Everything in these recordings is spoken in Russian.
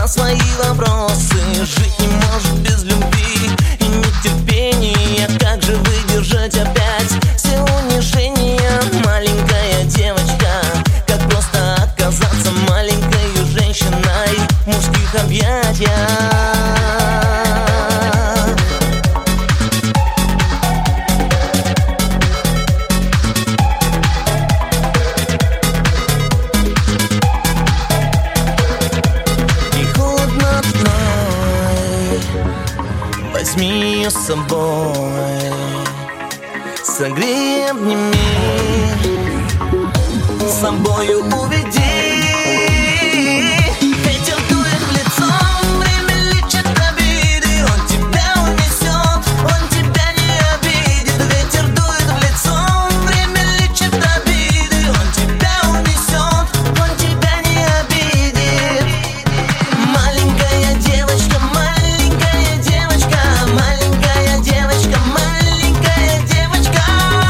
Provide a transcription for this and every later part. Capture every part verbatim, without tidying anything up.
свои вопросы. Жить не может без любви и нетерпения. Как же выдержать опять все унижения? Маленькая девочка, как просто оказаться маленькой женщиной в мужских объятиях? Возьми ее с собой, согрей, обними, с собою уведи. Ветер дует в лицо, время лечит обиды. Он тебя унесет, он тебя не обидит. Ветер дует в лицо, время лечит обиды. Он тебя унесет, он тебя не обидит. Маленькая девочка, маленькая девочка, маленькая девочка, маленькая девочка.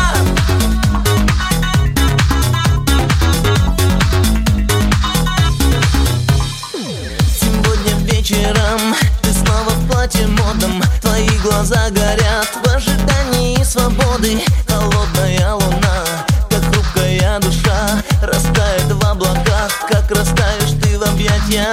Сегодня вечером ты снова в платье модном. Твои глаза горят в ожидании свободы. Холодная луна, как хрупкая душа, растает в облаках, как растаешь ты в объятиях.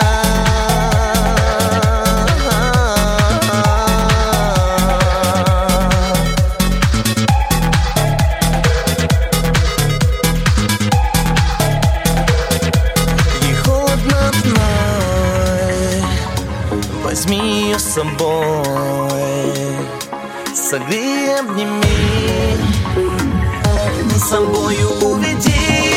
Возьми ее с собой, согрей, обними, с собою уведи.